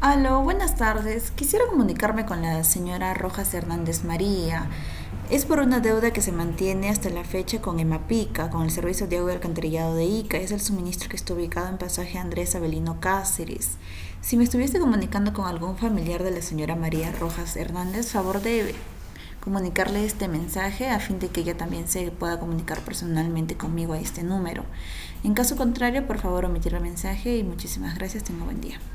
Aló, buenas tardes. Quisiera comunicarme con la señora Rojas Hernández María. Es por una deuda que se mantiene hasta la fecha con Emapica, con el Servicio de Agua y Alcantarillado de Ica. Es el suministro que está ubicado en pasaje Andrés Avelino Cáceres. Si me estuviese comunicando con algún familiar de la señora María Rojas Hernández, favor de comunicarle este mensaje a fin de que ella también se pueda comunicar personalmente conmigo a este número. En caso contrario, por favor omitir el mensaje y muchísimas gracias. Tenga buen día.